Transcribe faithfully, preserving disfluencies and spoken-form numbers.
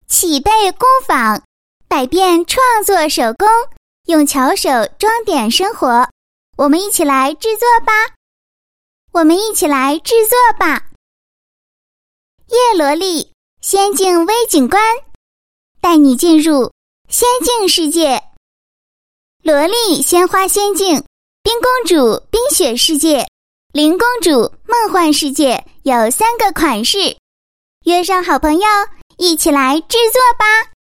启贝工坊，百变创作手工，用巧手装点生活。我们一起来制作吧！我们一起来制作吧！叶罗丽，仙境微景观，带你进入仙境世界。萝莉鲜花仙境，冰公主冰雪世界，林公主梦幻世界有三个款式。约上好朋友，一起来制作吧！